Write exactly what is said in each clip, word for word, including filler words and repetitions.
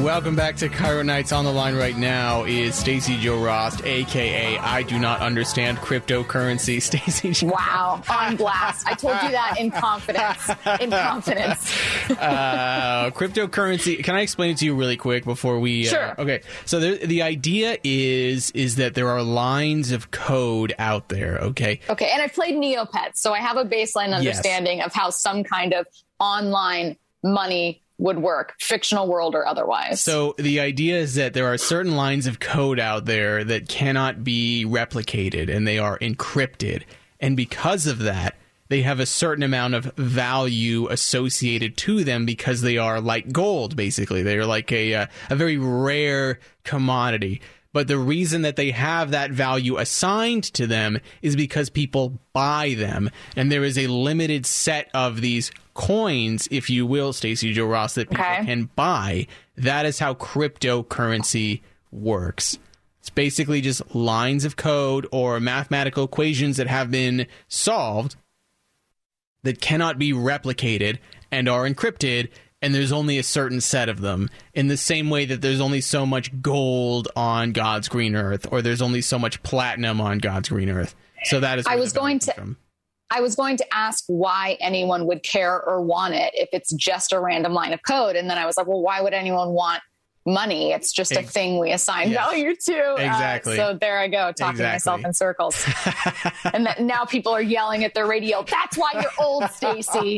Welcome back to Cairo Nights. On the line right now is Stacey Jo Ross, a k a. I do not understand cryptocurrency. Stacey. Wow, on blast. I told you that in confidence. In confidence. uh, cryptocurrency. Can I explain it to you really quick before we... Uh, sure. Okay. So there, the idea is is that there are lines of code out there, okay? Okay, and I've played Neopets, so I have a baseline understanding yes. of how some kind of online money would work, fictional world or otherwise. So the idea is that there are certain lines of code out there that cannot be replicated, and they are encrypted. And because of that, they have a certain amount of value associated to them because they are like gold, basically. They're like a, a, a very rare commodity. But the reason that they have that value assigned to them is because people buy them. And there is a limited set of these coins, if you will, Stacey Jo Ross, that people okay. can buy. That is how cryptocurrency works. It's basically just lines of code or mathematical equations that have been solved that cannot be replicated and are encrypted. And there's only a certain set of them, in the same way that there's only so much gold on God's green earth, or there's only so much platinum on God's green earth. So that is. I was going to. From. I was going to ask why anyone would care or want it if it's just a random line of code, and then I was like, well, why would anyone want money? It's just a Ex- thing we assign yes. value to. Exactly. Uh, so there I go, talking exactly. myself in circles. And that now people are yelling at their radio, that's why you're old, Stacey.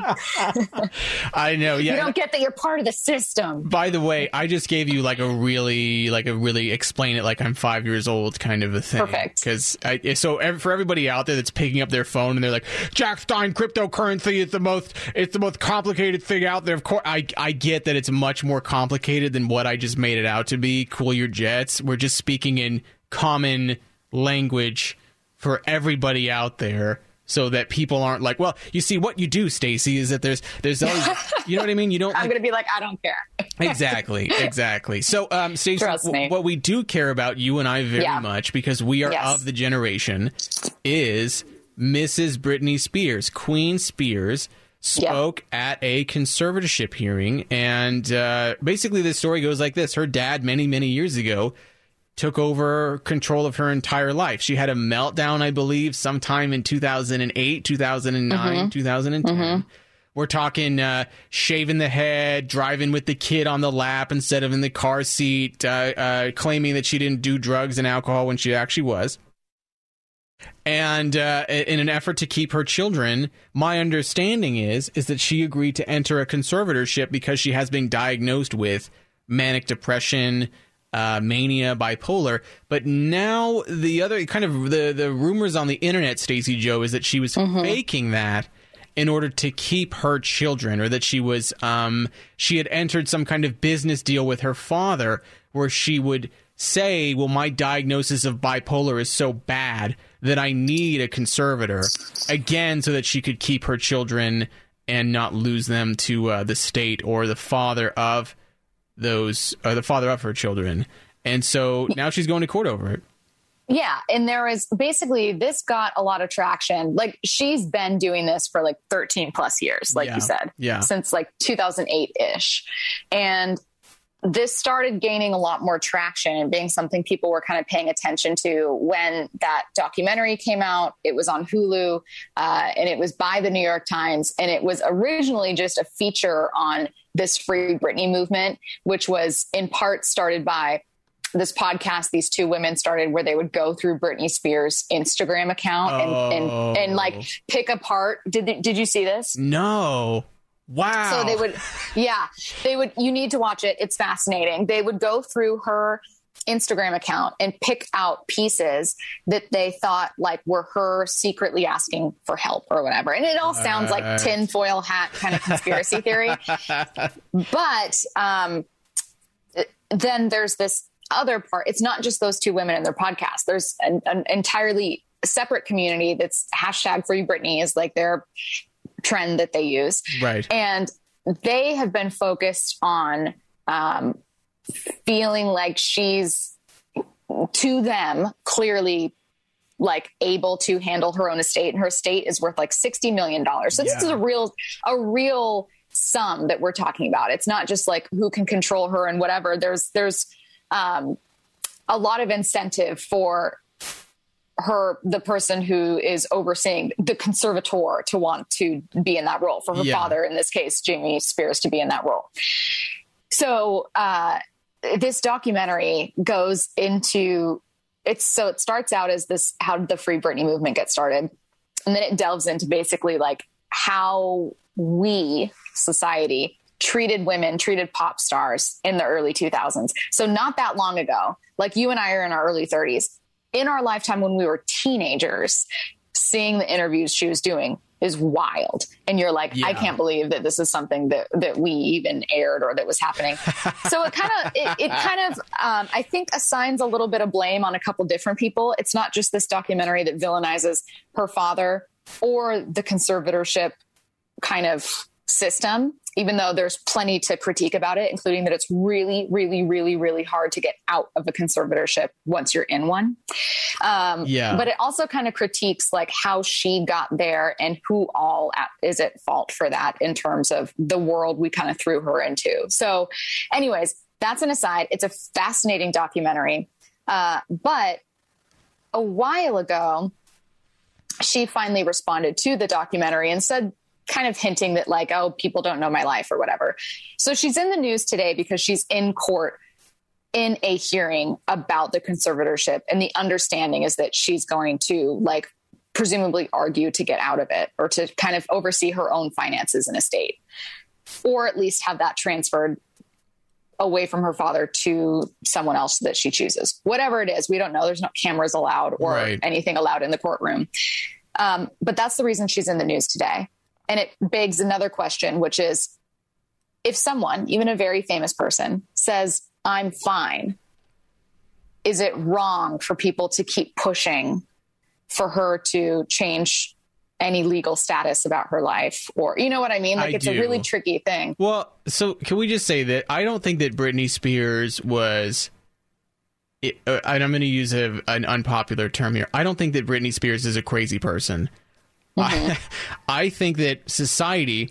I know. Yeah. You don't get that you're part of the system. By the way, I just gave you like a really, like a really explain it like I'm five years old kind of a thing. Perfect. Because I, so ev- for everybody out there that's picking up their phone and they're like, Jack Stein cryptocurrency is the most, it's the most complicated thing out there. Of course, I, I get that it's much more complicated than what I just made it out to be. Cool your jets. We're just speaking in common language for everybody out there so that people aren't like, well, you see what you do, Stacey, is that there's there's always, you know what I mean? You don't I'm like, going to be like, I don't care. Exactly, exactly. So, um, Stacey, w- what we do care about, you and I very yeah. much, because we are yes. of the generation, is Missus Britney Spears. Queen Spears spoke yep. at a conservatorship hearing, and uh, basically the story goes like this. Her dad, many, many years ago, took over control of her entire life. She had a meltdown, I believe, sometime in two thousand eight, two thousand nine, mm-hmm. two thousand ten. Mm-hmm. We're talking uh, shaving the head, driving with the kid on the lap instead of in the car seat, uh, uh, claiming that she didn't do drugs and alcohol when she actually was. And uh, in an effort to keep her children, my understanding is is that she agreed to enter a conservatorship because she has been diagnosed with manic depression, uh, mania, bipolar. But now the other kind of the, the rumors on the internet, Stacey Jo, is that she was mm-hmm. faking that in order to keep her children, or that she was um, she had entered some kind of business deal with her father where she would say, well, my diagnosis of bipolar is so bad that I need a conservator, again, so that she could keep her children and not lose them to uh, the state or the father of those, or the father of her children. And so now she's going to court over it. Yeah. And there is basically, this got a lot of traction. Like, she's been doing this for like thirteen plus years, like yeah. you said, yeah. since like two thousand eight ish. And this started gaining a lot more traction and being something people were kind of paying attention to when that documentary came out. It was on Hulu, uh, and it was by the New York Times. And it was originally just a feature on this Free Britney movement, which was in part started by this podcast these two women started, where they would go through Britney Spears' Instagram account and, oh. and, and like pick apart. Did, did you see this? No. Wow. So they would, yeah, they would, you need to watch it. It's fascinating. They would go through her Instagram account and pick out pieces that they thought like were her secretly asking for help or whatever. And it all sounds uh, like tinfoil hat kind of conspiracy theory. But um, then there's this other part. It's not just those two women and their podcast. There's an, an entirely separate community that's hashtag Free Britney is like their trend that they use. Right. And they have been focused on um, feeling like she's, to them, clearly like able to handle her own estate, and her estate is worth like sixty million dollars. So yeah. this is a real, a real some that we're talking about. It's not just like who can control her and whatever. There's, there's um, a lot of incentive for her, the person who is overseeing the conservator, to want to be in that role, for her yeah. father, in this case, Jamie Spears, to be in that role. So uh, this documentary goes into it's, so it starts out as this, how did the Free Britney movement get started? And then it delves into basically like how we, society, treated women, treated pop stars in the early two thousands. So not that long ago, like you and I are in our early thirties. In our lifetime, when we were teenagers, seeing the interviews she was doing is wild. And you're like, yeah. I can't believe that this is something that, that we even aired or that was happening. So it kind of, it, it kind of, um, I think assigns a little bit of blame on a couple different people. It's not just this documentary that villainizes her father or the conservatorship kind of system, even though there's plenty to critique about it, including that it's really, really, really, really hard to get out of a conservatorship once you're in one. Um, yeah. But it also kind of critiques like how she got there and who all at, is at fault for that in terms of the world we kind of threw her into. So anyways, that's an aside. It's a fascinating documentary. Uh, but a while ago, she finally responded to the documentary and said, kind of hinting that like, oh, people don't know my life or whatever. So she's in the news today because she's in court in a hearing about the conservatorship. And the understanding is that she's going to like presumably argue to get out of it, or to kind of oversee her own finances and estate, or at least have that transferred away from her father to someone else that she chooses. Whatever it is, we don't know. There's no cameras allowed or right. anything allowed in the courtroom. Um, but that's the reason she's in the news today. And it begs another question, which is, if someone, even a very famous person, says, I'm fine, is it wrong for people to keep pushing for her to change any legal status about her life? Or, you know what I mean? Like, I it's do. a really tricky thing. Well, so can we just say that I don't think that Britney Spears was, it, uh, and I'm going to use a, an unpopular term here, I don't think that Britney Spears is a crazy person. Mm-hmm. I, I think that society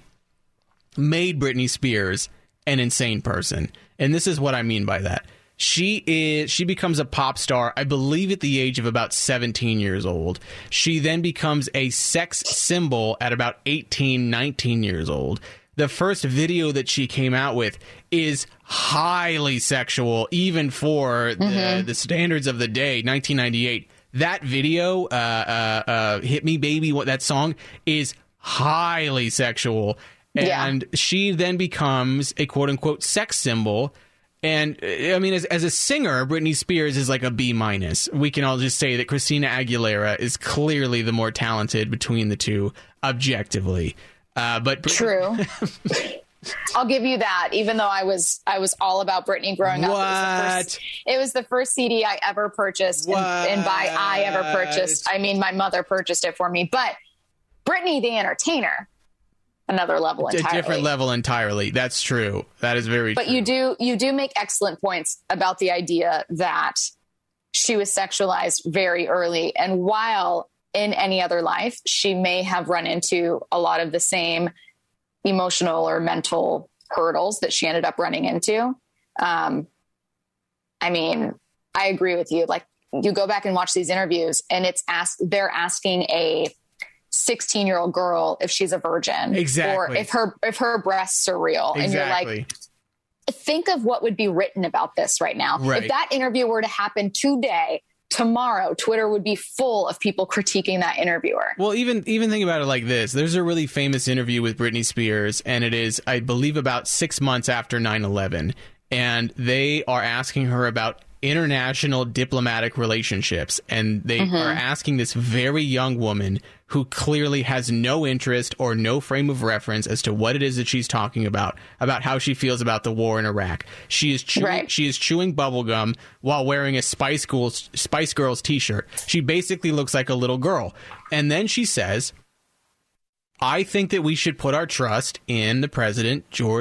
made Britney Spears an insane person. And this is what I mean by that. She is, she becomes a pop star, I believe, at the age of about seventeen years old. She then becomes a sex symbol at about eighteen, nineteen years old. The first video that she came out with is highly sexual, even for mm-hmm. the, the standards of the day, nineteen ninety-eight. That video, uh, uh, uh, Hit Me Baby, what that song is highly sexual. And yeah. she then becomes a quote unquote sex symbol. And I mean, as, as a singer, Britney Spears is like a B minus. We can all just say that Christina Aguilera is clearly the more talented between the two, objectively. Uh, but True. I'll give you that, even though I was I was all about Britney growing what? up. It was, the first, it was the first C D I ever purchased. And, and by I ever purchased, I mean my mother purchased it for me. But Britney the entertainer, another level entirely. A different level entirely. That's true. That is very but true. But you do, you do make excellent points about the idea that she was sexualized very early. And while in any other life, she may have run into a lot of the same emotional or mental hurdles that she ended up running into. Um, I mean, I agree with you. Like, you go back and watch these interviews and it's asked, they're asking a sixteen year old girl if she's a virgin, exactly, or if her, if her breasts are real. Exactly. And you're like, think of what would be written about this right now. Right. If that interview were to happen today, tomorrow, Twitter would be full of people critiquing that interviewer. Well, even even think about it like this. There's a really famous interview with Britney Spears, and it is, I believe, about six months after nine eleven. And they are asking her about international diplomatic relationships. And they mm-hmm. are asking this very young woman who clearly has no interest or no frame of reference as to what it is that she's talking about, about how she feels about the war in Iraq. She is chewing, right. she is chewing bubblegum while wearing a Spice Girls, Spice Girls t-shirt. She basically looks like a little girl. And then she says, I think that we should put our trust in the president, George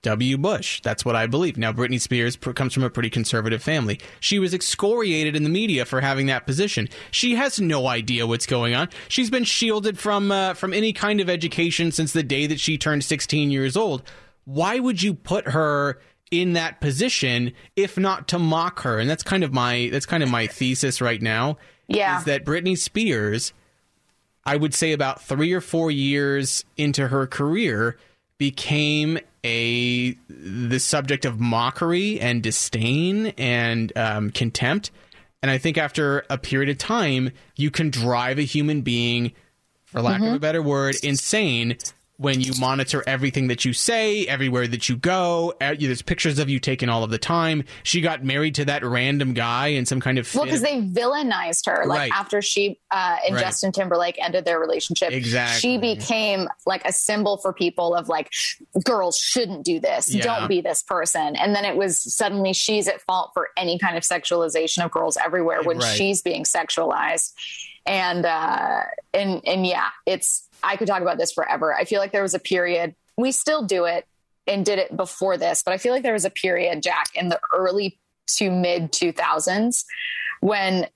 W. Bush. That's what I believe. Now, Britney Spears pr- comes from a pretty conservative family. She was excoriated in the media for having that position. She has no idea what's going on. She's been shielded from uh, from any kind of education since the day that she turned sixteen years old. Why would you put her in that position if not to mock her? And that's kind of my that's kind of my thesis right now. Yeah. Is that Britney Spears, I would say about three or four years into her career, became a the subject of mockery and disdain and um, contempt. And I think after a period of time, you can drive a human being, for lack mm-hmm. of a better word, insane when you monitor everything that you say, everywhere that you go. There's pictures of you taken all of the time. She got married to that random guy in some kind of... Well, because they villainized her. Like, right. after she uh, and right. Justin Timberlake ended their relationship, exactly. she became like a symbol for people of like, girls shouldn't do this. Yeah. Don't be this person. And then it was suddenly she's at fault for any kind of sexualization of girls everywhere when right. she's being sexualized. And, uh, and, and yeah, it's, I could talk about this forever. I feel like there was a period, we still do it and did it before this, but I feel like there was a period, Jack, in the early to mid two thousands when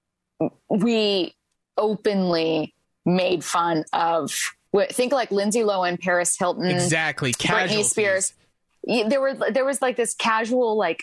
we openly made fun of, think like Lindsay Lohan, Paris Hilton, exactly, Britney Spears. There were, there was like this casual, like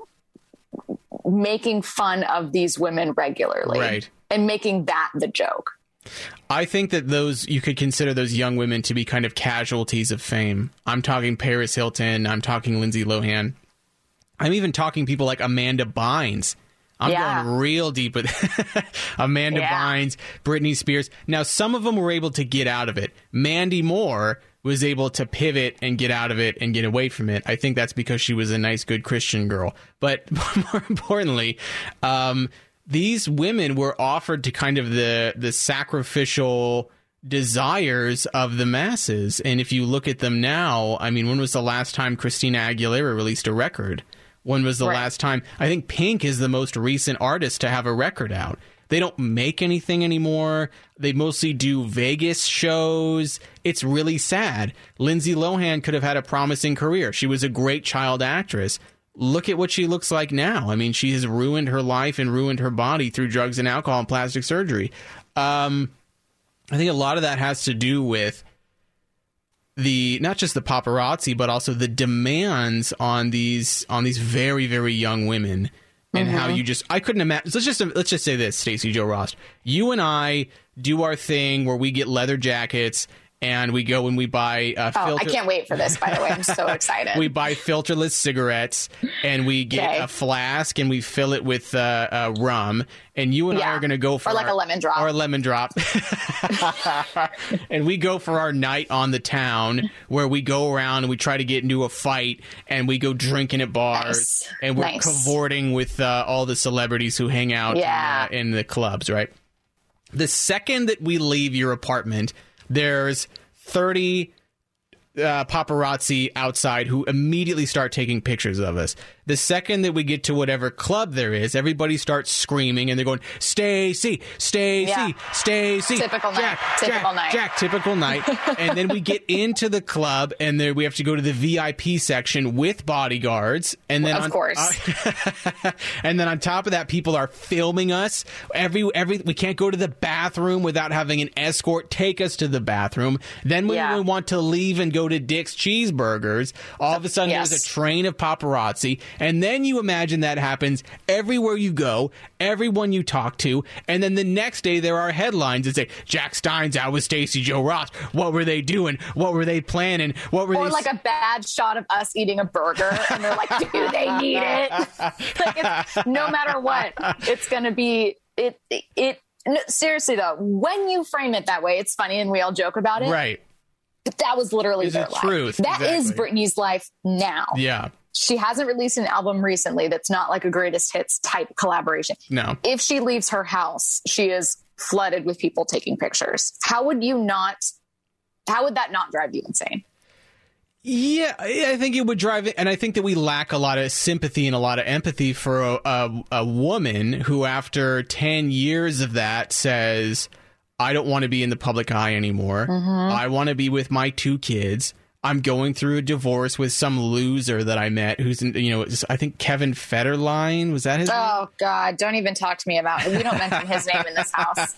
making fun of these women regularly. Right. And making that the joke. I think that those, you could consider those young women to be kind of casualties of fame. I'm talking Paris Hilton. I'm talking Lindsay Lohan. I'm even talking people like Amanda Bynes. I'm yeah. going real deep with Amanda yeah. Bynes, Britney Spears. Now, some of them were able to get out of it. Mandy Moore was able to pivot and get out of it and get away from it. I think that's because she was a nice, good Christian girl. But more importantly, um, these women were offered to kind of the the sacrificial desires of the masses. And if you look at them now, I mean, when was the last time Christina Aguilera released a record? When was the right. last time? I think Pink is the most recent artist to have a record out. They don't make anything anymore. They mostly do Vegas shows. It's really sad. Lindsay Lohan could have had a promising career. She was a great child actress. Look at what she looks like now. I mean, she has ruined her life and ruined her body through drugs and alcohol and plastic surgery. Um, I think a lot of that has to do with the not just the paparazzi, but also the demands on these on these very, very young women, and mm-hmm. how you just I couldn't imagine. Let's just let's just say this, Stacey Jo Ross. You and I do our thing where we get leather jackets. And we go and we buy uh, oh, filter- I can't wait for this, by the way. I'm so excited. We buy filterless cigarettes, and we get okay. a flask, and we fill it with uh, uh, rum. And you and yeah. I are going to go for or like our, a lemon drop. Or a lemon drop. And we go for our night on the town, where we go around and we try to get into a fight, and we go drinking at bars. Nice. And we're nice. cavorting with uh, all the celebrities who hang out yeah. in, uh, in the clubs, right? The second that we leave your apartment, there's thirty uh, paparazzi outside who immediately start taking pictures of us. The second that we get to whatever club there is, everybody starts screaming and they're going, Stacey, Stacey, yeah. Stacey. Typical Jack, night. Typical Jack, night. Jack, typical night. And then we get into the club and there we have to go to the V I P section with bodyguards. And then of on, course. Uh, and then on top of that, people are filming us. Every every we can't go to the bathroom without having an escort take us to the bathroom. Then when yeah. we want to leave and go to Dick's Cheeseburgers, all of a sudden yes. there's a train of paparazzi. And then you imagine that happens everywhere you go, everyone you talk to, and then the next day there are headlines that say, Jack Stein's out with Stacey Jo Ross. What were they doing? What were they planning? What were or they... like a bad shot of us eating a burger, and they're like, do they need it? Like it's, no matter what, it's going to be... it. It, it no, seriously, though, when you frame it that way, it's funny, and we all joke about it. Right. But that was literally is their life. Truth. That exactly. is Britney's life now. Yeah. She hasn't released an album recently that's not like a greatest hits type collaboration. No. If she leaves her house, she is flooded with people taking pictures. How would you not, how would that not drive you insane? Yeah, I think it would drive it. And I think that we lack a lot of sympathy and a lot of empathy for a, a, a woman who, after ten years of that, says, I don't want to be in the public eye anymore. Mm-hmm. I want to be with my two kids. I'm going through a divorce with some loser that I met who's, in, you know, I think Kevin Federline. Was that his name? Oh, God. Don't even talk to me about it. We don't mention his name in this house.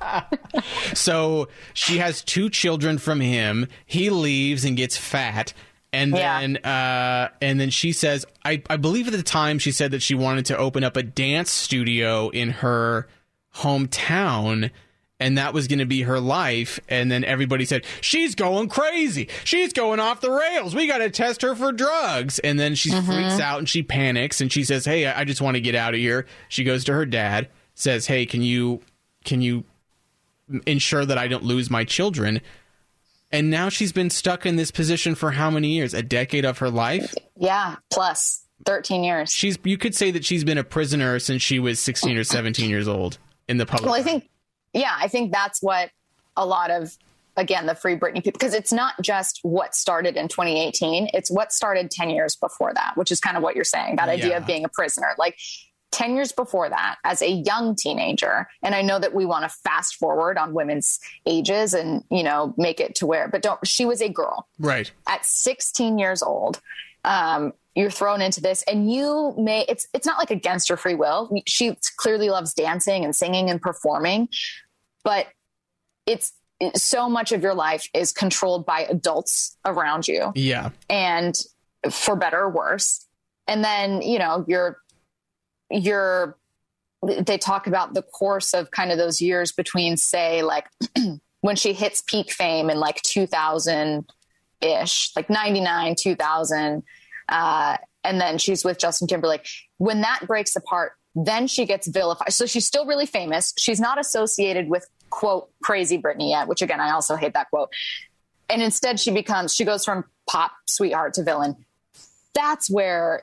So she has two children from him. He leaves and gets fat. And then yeah. uh, and then she says, I, I believe at the time she said that she wanted to open up a dance studio in her hometown. And that was going to be her life. And then everybody said, she's going crazy. She's going off the rails. We got to test her for drugs. And then she mm-hmm. freaks out and she panics and she says, hey, I just want to get out of here. She goes to her dad, says, hey, can you can you ensure that I don't lose my children? And now she's been stuck in this position for how many years? A decade of her life? Yeah, plus thirteen years. She's you could say that she's been a prisoner since she was sixteen or seventeen years old in the public. Well, I think Yeah, I think that's what a lot of, again, the Free Britney people, because it's not just what started in twenty eighteen. It's what started ten years before that, which is kind of what you're saying, that idea yeah. of being a prisoner. Like ten years before that, as a young teenager, and I know that we want to fast forward on women's ages and, you know, make it to where, but don't, she was a girl. Right. At sixteen years old. Um, you're thrown into this and you may, it's, it's not like against her free will. She clearly loves dancing and singing and performing, but it's it, so much of your life is controlled by adults around you. Yeah. And for better or worse. And then, you know, you're, you're, they talk about the course of kind of those years between, say, like when she hits peak fame in like two thousand ish, like ninety-nine, two thousand. Uh, and then she's with Justin Timberlake. When that breaks apart, then she gets vilified. So she's still really famous. She's not associated with, quote, crazy Britney yet, which again, I also hate that quote. And instead she becomes, she goes from pop sweetheart to villain. That's where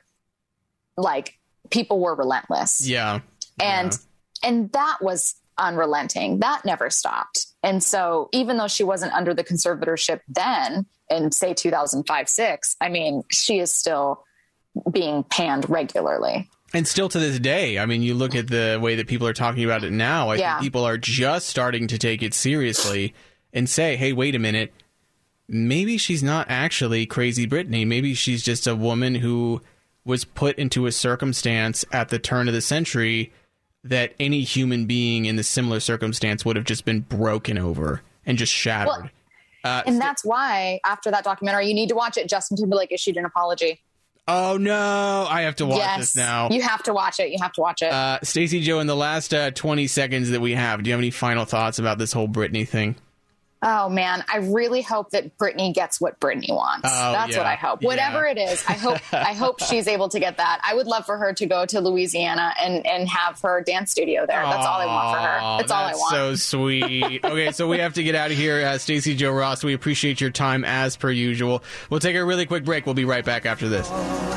like people were relentless. Yeah. And, yeah. and that was unrelenting. That never stopped. And so even though she wasn't under the conservatorship then, in say two thousand five, six, I mean, she is still being panned regularly. And still to this day, I mean, you look at the way that people are talking about it now, I yeah. think people are just starting to take it seriously and say, hey, wait a minute, maybe she's not actually crazy Britney. Maybe she's just a woman who was put into a circumstance at the turn of the century that any human being in the similar circumstance would have just been broken over and just shattered. Well, Uh, and that's why after that documentary, you need to watch it. Justin Timberlake issued an apology. Oh, no. I have to watch yes, this now. You have to watch it. You have to watch it. Uh, Stacey Joe, in the last uh, twenty seconds that we have, do you have any final thoughts about this whole Britney thing? Oh, man, I really hope that Britney gets what Britney wants. Oh, That's yeah. what I hope. Whatever yeah. it is, I hope I hope she's able to get that. I would love for her to go to Louisiana and, and have her dance studio there. That's Aww, all I want for her. That's, that's all I want. So sweet. Okay, so we have to get out of here. Uh, Stacey Joe Ross, we appreciate your time as per usual. We'll take a really quick break. We'll be right back after this.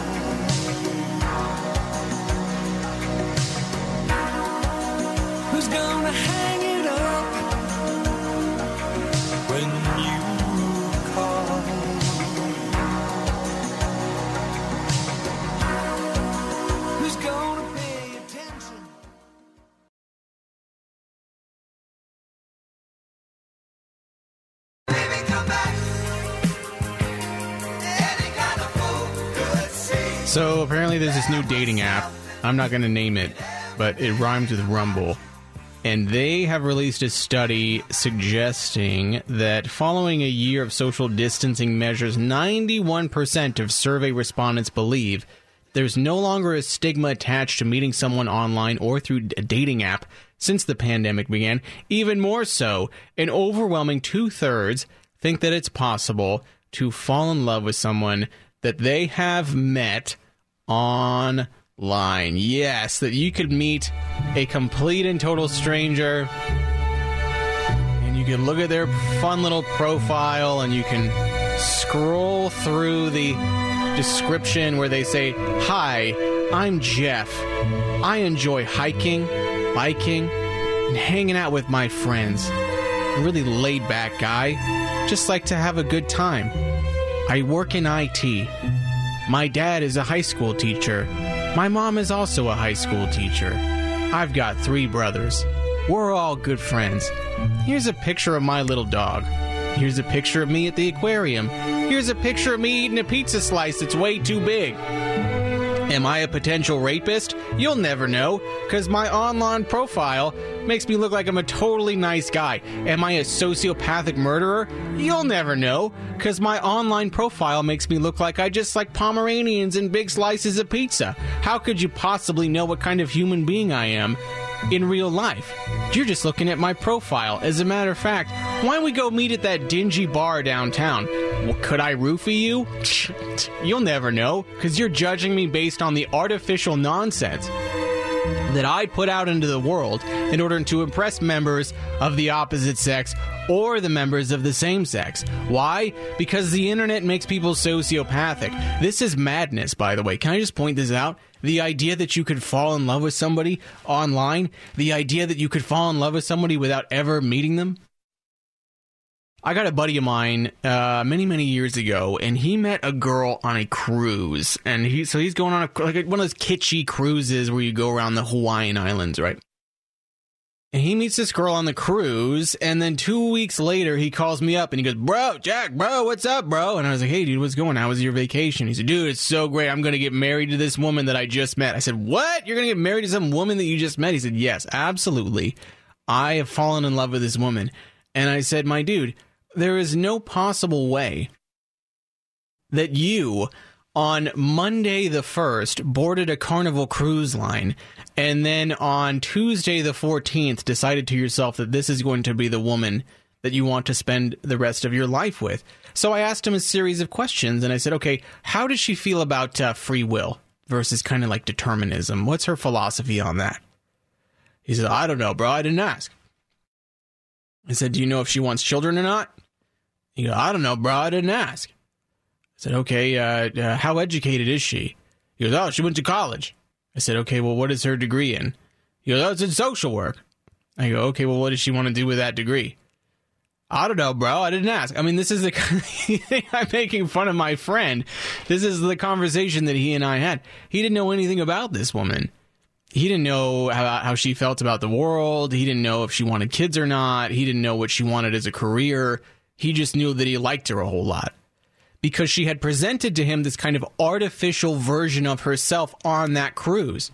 Who's gonna hang it up when you call? Who's gonna pay attention? Baby, come back. Any kind of fool could see. So apparently there's this new dating app. I'm not going to name it, but it rhymes with Rumble. And they have released a study suggesting that following a year of social distancing measures, ninety-one percent of survey respondents believe there's no longer a stigma attached to meeting someone online or through a dating app since the pandemic began. Even more so, an overwhelming two-thirds think that it's possible to fall in love with someone that they have met online. Line. Yes, that you could meet a complete and total stranger and you can look at their fun little profile and you can scroll through the description where they say, "Hi, I'm Jeff. I enjoy hiking, biking, and hanging out with my friends. I'm a really laid back guy. Just like to have a good time. I work in I T. My dad is a high school teacher. My mom is also a high school teacher. I've got three brothers. We're all good friends. Here's a picture of my little dog. Here's a picture of me at the aquarium. Here's a picture of me eating a pizza slice that's way too big. Am I a potential rapist? You'll never know, because my online profile makes me look like I'm a totally nice guy. Am I a sociopathic murderer? You'll never know, because my online profile makes me look like I just like Pomeranians and big slices of pizza. How could you possibly know what kind of human being I am in real life? You're just looking at my profile. As a matter of fact, why don't we go meet at that dingy bar downtown? Well, could I roofie you? You'll never know, because you're judging me based on the artificial nonsense that I put out into the world in order to impress members of the opposite sex or the members of the same sex. Why? Because the internet makes people sociopathic. This is madness, by the way. Can I just point this out? The idea that you could fall in love with somebody online, the idea that you could fall in love with somebody without ever meeting them. I got a buddy of mine uh, many, many years ago, and he met a girl on a cruise. And he, so he's going on a, like one of those kitschy cruises where you go around the Hawaiian Islands, right? And he meets this girl on the cruise, and then two weeks later, he calls me up, and he goes, bro, Jack, bro, what's up, bro? And I was like, hey, dude, what's going on? How was your vacation? He said, dude, it's so great. I'm going to get married to this woman that I just met. I said, what? You're going to get married to some woman that you just met? He said, yes, absolutely. I have fallen in love with this woman. And I said, my dude, there is no possible way that you, on Monday the first, boarded a Carnival cruise line, and then on Tuesday the fourteenth decided to yourself that this is going to be the woman that you want to spend the rest of your life with. So I asked him a series of questions, and I said, okay, how does she feel about uh, free will versus kind of like determinism? What's her philosophy on that? He said, I don't know, bro. I didn't ask. I said, do you know if she wants children or not? He goes, I don't know, bro. I didn't ask. I said, okay, uh, uh, how educated is she? He goes, oh, she went to college. I said, okay, well, what is her degree in? He goes, oh, it's in social work. I go, okay, well, what does she want to do with that degree? I don't know, bro. I didn't ask. I mean, this is the kind of thing I'm making fun of my friend. This is the conversation that he and I had. He didn't know anything about this woman. He didn't know how, how she felt about the world. He didn't know if she wanted kids or not. He didn't know what she wanted as a career. He just knew that he liked her a whole lot because she had presented to him this kind of artificial version of herself on that cruise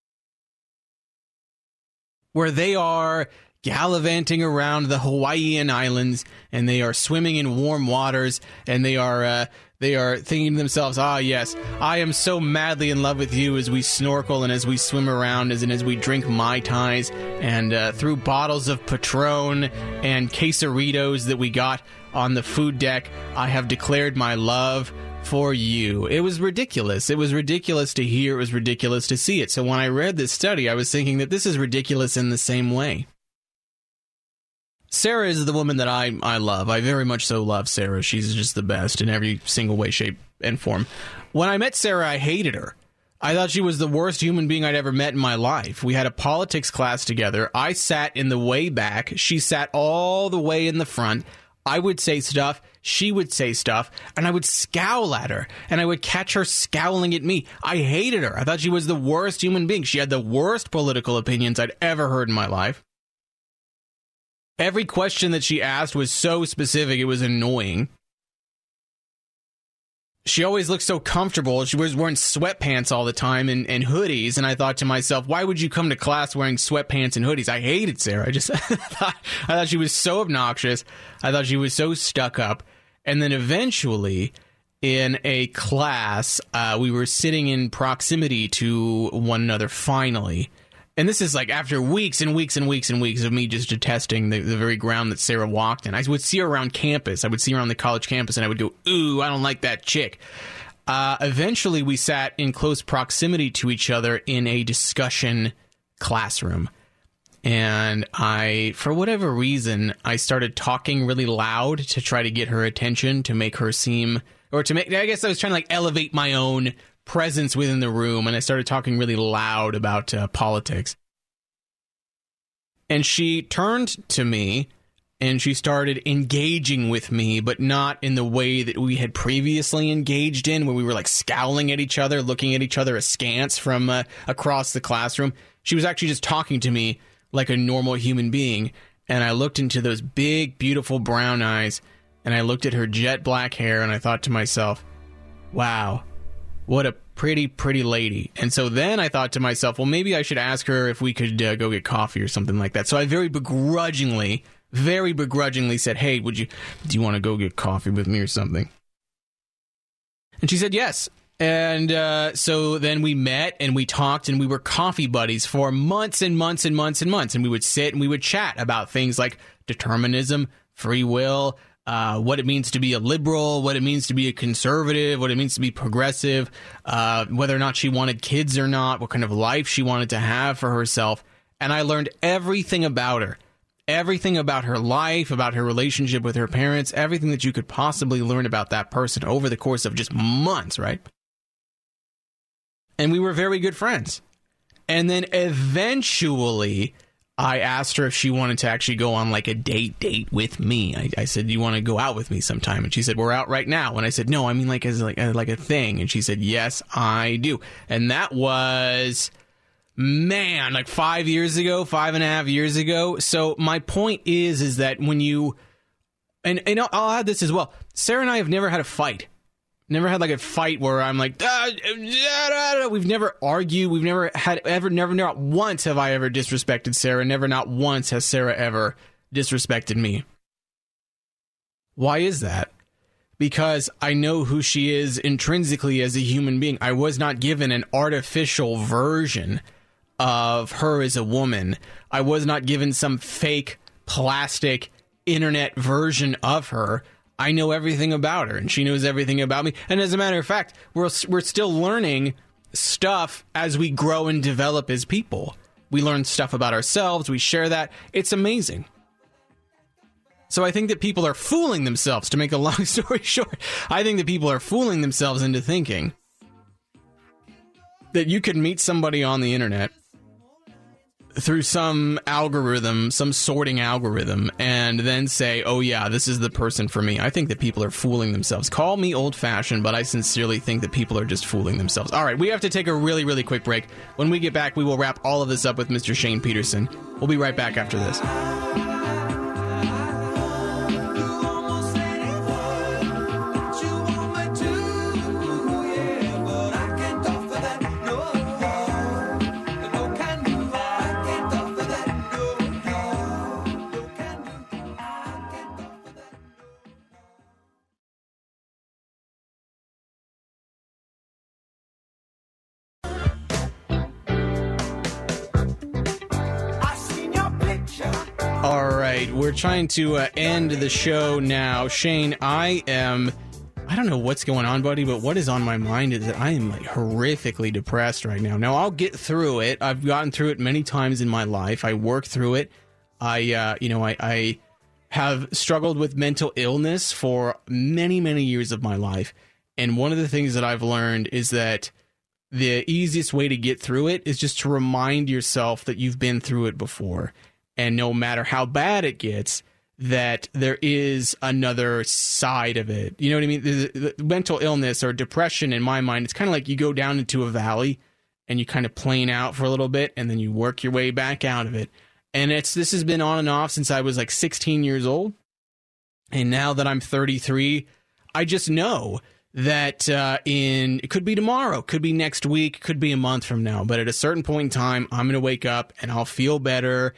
where they are gallivanting around the Hawaiian Islands and they are swimming in warm waters and they are uh, they are thinking to themselves, ah, yes, I am so madly in love with you as we snorkel and as we swim around as, and as we drink Mai Tais and uh, through bottles of Patron and quesaritos that we got on the food deck, I have declared my love for you. It was ridiculous. It was ridiculous to hear. It was ridiculous to see it. So when I read this study, I was thinking that this is ridiculous in the same way. Sarah is the woman that I, I love. I very much so love Sarah. She's just the best in every single way, shape, and form. When I met Sarah, I hated her. I thought she was the worst human being I'd ever met in my life. We had a politics class together. I sat in the way back. She sat all the way in the front. I would say stuff. She would say stuff. And I would scowl at her. And I would catch her scowling at me. I hated her. I thought she was the worst human being. She had the worst political opinions I'd ever heard in my life. Every question that she asked was so specific, it was annoying. She always looked so comfortable. She was wearing sweatpants all the time and, and hoodies. And I thought to myself, why would you come to class wearing sweatpants and hoodies? I hated Sarah. I just thought, I thought she was so obnoxious. I thought she was so stuck up. And then eventually, in a class, uh, we were sitting in proximity to one another finally. And this is like after weeks and weeks and weeks and weeks of me just detesting the, the very ground that Sarah walked in. I would see her around campus. I would see her on the college campus, and I would go, ooh, I don't like that chick. Uh, eventually, we sat in close proximity to each other in a discussion classroom. And I, for whatever reason, I started talking really loud to try to get her attention, to make her seem, or to make, I guess I was trying to like elevate my own presence within the room, and I started talking really loud about uh, politics. And she turned to me and she started engaging with me, but not in the way that we had previously engaged in, where we were like scowling at each other, looking at each other askance from uh, across the classroom. She was actually just talking to me, like, like a normal human being. And I looked into those big, beautiful brown eyes and I looked at her jet black hair, and I thought to myself, wow, what a pretty, pretty lady. And so then I thought to myself, well, maybe I should ask her if we could uh, go get coffee or something like that. So I very begrudgingly, very begrudgingly said, hey, would you, do you want to go get coffee with me or something? And she said yes. And uh, so then we met and we talked and we were coffee buddies for months and months and months and months. And we would sit and we would chat about things like determinism, free will, uh, what it means to be a liberal, what it means to be a conservative, what it means to be progressive, uh, whether or not she wanted kids or not, what kind of life she wanted to have for herself. And I learned everything about her. Everything about her life, about her relationship with her parents, everything that you could possibly learn about that person over the course of just months, right? And we were very good friends. And then eventually, I asked her if she wanted to actually go on like a date date with me. I, I said, "Do you want to go out with me sometime?" And she said, "We're out right now." And I said, "No, I mean like as like a, like a thing." And she said, "Yes, I do." And that was, man, like five years ago, five and a half years ago. So my point is, is that when you, and, and I'll, I'll add this as well. Sarah and I have never had a fight. Never had like a fight where I'm like, ah, ah, ah. We've never argued. We've never had ever, never, not once have I ever disrespected Sarah. Never, not once has Sarah ever disrespected me. Why is that? Because I know who she is intrinsically as a human being. I was not given an artificial version of her as a woman. I was not given some fake plastic internet version of her. I know everything about her, and she knows everything about me. And as a matter of fact, we're we're still learning stuff as we grow and develop as people. We learn stuff about ourselves. We share that. It's amazing. So I think that people are fooling themselves, to make a long story short. I think that people are fooling themselves into thinking that you could meet somebody on the internet through some algorithm, some sorting algorithm, and then say, oh yeah, this is the person for me. I think that people are fooling themselves. Call me old-fashioned, but I sincerely think that people are just fooling themselves. All right, we have to take a really, really quick break. When we get back, we will wrap all of this up with Mister Shane Peterson. We'll be right back after this. We're trying to uh, end the show now. Shane, I am, I don't know what's going on, buddy, but what is on my mind is that I am like horrifically depressed right now. Now, I'll get through it. I've gotten through it many times in my life. I work through it. I, uh, you know, I, I have struggled with mental illness for many, many years of my life. And one of the things that I've learned is that the easiest way to get through it is just to remind yourself that you've been through it before. And no matter how bad it gets, that there is another side of it. You know what I mean? The, the mental illness or depression, in my mind, it's kind of like you go down into a valley and you kind of plane out for a little bit and then you work your way back out of it. And it's this has been on and off since I was like sixteen years old. And now that I'm thirty-three, I just know that uh, in it could be tomorrow, could be next week, could be a month from now. But at a certain point in time, I'm going to wake up and I'll feel better.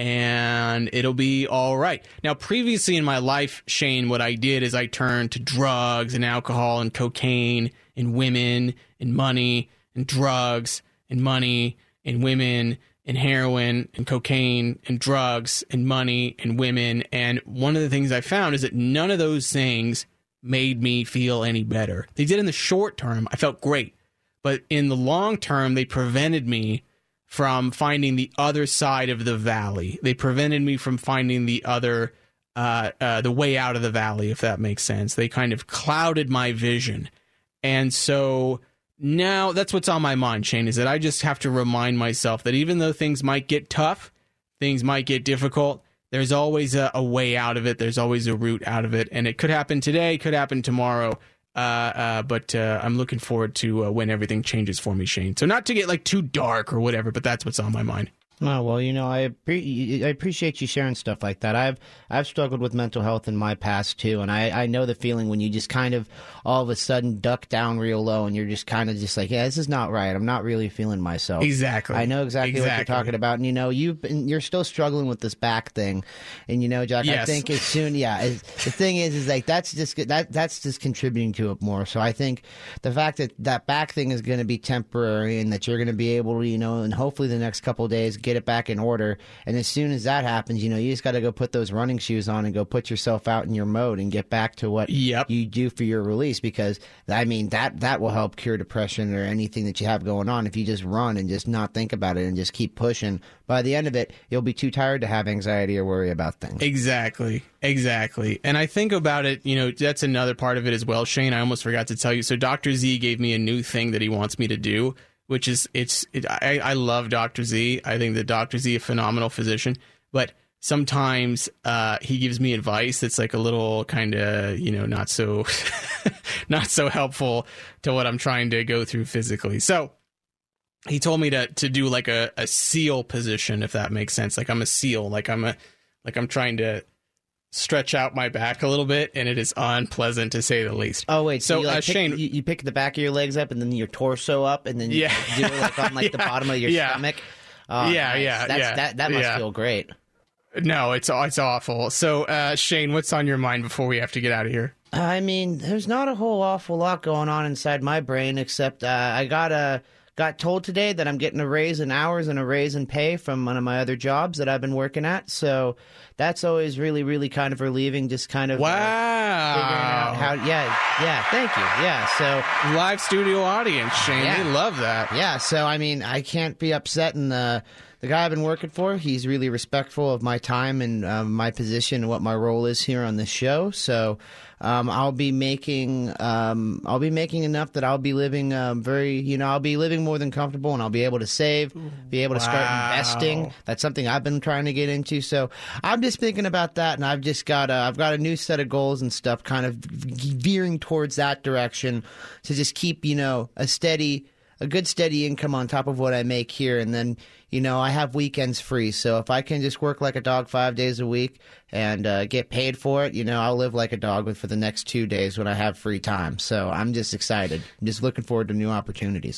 And it'll be all right. Now, previously in my life, Shane, what I did is I turned to drugs and alcohol and cocaine and women and money and drugs and money and women and heroin and cocaine and drugs and money and women. And one of the things I found is that none of those things made me feel any better. They did in the short term. I felt great. But in the long term, they prevented me from finding the other side of the valley. They prevented me from finding the other, uh, uh, the way out of the valley, if that makes sense. They kind of clouded my vision. And so now that's what's on my mind, Shane, is that I just have to remind myself that even though things might get tough, things might get difficult, there's always a, a way out of it. There's always a route out of it. And it could happen today, could happen tomorrow. Uh, uh, but uh, I'm looking forward to uh, when everything changes for me, Shane. So not to get like too dark or whatever, but that's what's on my mind. Oh, well, you know, I, appre- I appreciate you sharing stuff like that. I've I've struggled with mental health in my past, too, and I, I know the feeling when you just kind of all of a sudden duck down real low and you're just kind of just like, yeah, this is not right. I'm not really feeling myself. Exactly. I know exactly, exactly. what you're talking about. And, you know, you've been, you're still struggling with this back thing. And, you know, Jack, yes. I think as soon, yeah, as, the thing is, is like that's just that that's just contributing to it more. So I think the fact that that back thing is going to be temporary and that you're going to be able to, you know, and hopefully the next couple of days get it back in order. And as soon as that happens, you know, you just got to go put those running shoes on and go put yourself out in your mode and get back to what yep. you do for your release. Because, I mean, that, that will help cure depression or anything that you have going on. If you just run and just not think about it and just keep pushing, by the end of it, you'll be too tired to have anxiety or worry about things. Exactly. Exactly. And I think about it, you know, that's another part of it as well, Shane. I almost forgot to tell you. So Doctor Z gave me a new thing that he wants me to do, which is it's it, I, I love Doctor Z. I think that Doctor Z is a phenomenal physician, but sometimes uh, he gives me advice that's like a little kind of, you know, not so not so helpful to what I'm trying to go through physically. So he told me to to do like a, a seal position, if that makes sense. Like I'm a seal, like I'm a like I'm trying to stretch out my back a little bit, and it is unpleasant to say the least. Oh wait, so, so you, like, uh, pick, Shane, you, you pick the back of your legs up and then your torso up, and then you yeah. do it like on like yeah. the bottom of your yeah. stomach. Oh, yeah, nice. yeah, That's, yeah. That that must yeah. feel great. No, it's it's awful. So, uh, Shane, what's on your mind before we have to get out of here? I mean, there's not a whole awful lot going on inside my brain, except uh, I got a got told today that I'm getting a raise in hours and a raise in pay from one of my other jobs that I've been working at. So that's always really, really kind of relieving. Just kind of wow, uh, figuring out how. Yeah, yeah. Thank you. Yeah. So live studio audience, Shane. Yeah. They love that. Yeah. So I mean, I can't be upset, and the the guy I've been working for, he's really respectful of my time and um, my position and what my role is here on this show. So. Um, I'll be making um, I'll be making enough that I'll be living um, very you know I'll be living more than comfortable, and I'll be able to save, be able to wow. start investing. That's something I've been trying to get into. So I'm just thinking about that, and I've just got a, I've got a new set of goals and stuff, kind of veering towards that direction to just keep you know a steady. a good steady income on top of what I make here. And then, you know, I have weekends free. So if I can just work like a dog five days a week and uh, get paid for it, you know, I'll live like a dog for the next two days when I have free time. So I'm just excited. I'm just looking forward to new opportunities.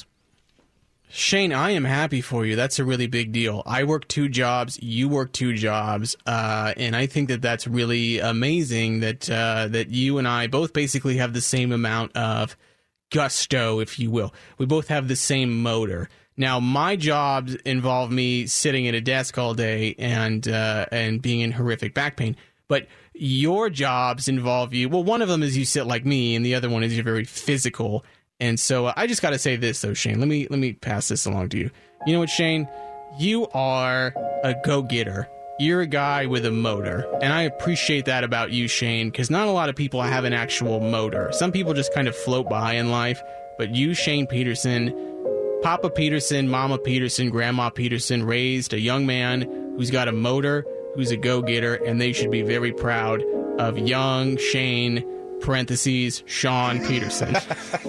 Shane, I am happy for you. That's a really big deal. I work two jobs. You work two jobs. Uh, and I think that that's really amazing that uh, that you and I both basically have the same amount of gusto, if you will. We both have the same motor. Now, my jobs involve me sitting at a desk all day and uh, and being in horrific back pain. But your jobs involve you. Well, one of them is you sit like me, and the other one is you're very physical. And so uh, I just got to say this, though, Shane. Let me let me pass this along to you. You know what, Shane? You are a go-getter. You're a guy with a motor, and I appreciate that about you, Shane, because not a lot of people have an actual motor. Some people just kind of float by in life, but you, Shane Peterson, Papa Peterson, Mama Peterson, Grandma Peterson, raised a young man who's got a motor, who's a go-getter, and they should be very proud of young Shane, parentheses, Sean Peterson.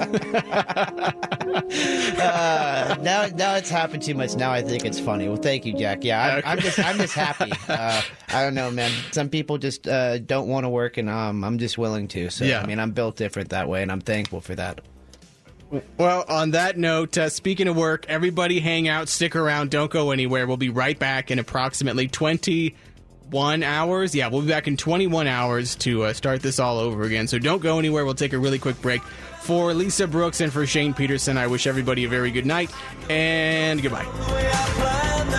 uh, now, now it's happened too much. Now I think it's funny. Well, thank you, Jack. Yeah, I'm, Okay. I'm just, I'm just happy. Uh, I don't know, man. Some people just uh, don't want to work, and um, I'm just willing to. So, Yeah. I mean, I'm built different that way, and I'm thankful for that. Well, on that note, uh, speaking of work, everybody hang out, stick around, don't go anywhere. We'll be right back in approximately twenty-one hours. Yeah, we'll be back in twenty-one hours to uh, start this all over again. So don't go anywhere. We'll take a really quick break. For Lisa Brooks and for Shane Peterson, I wish everybody a very good night and goodbye. The way I planned